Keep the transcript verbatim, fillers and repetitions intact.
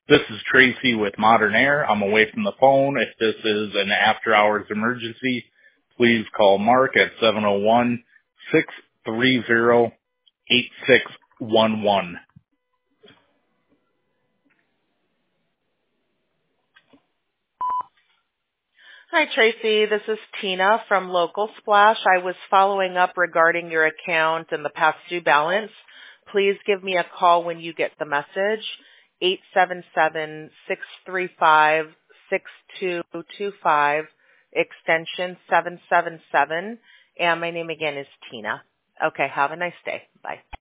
This is Tracy with Modern Air. I'm away from the phone. If this is an after-hours emergency, please call Mark at seven oh one, six three zero, eight six one one. Hi, Tracy. This is Tina from Local Splash. I was following up regarding your account and the past due balance. Please give me a call when you get the message, eight seven seven, six three five, six two two five, extension seven seven seven. And my name again is Tina. Okay, have a nice day. Bye.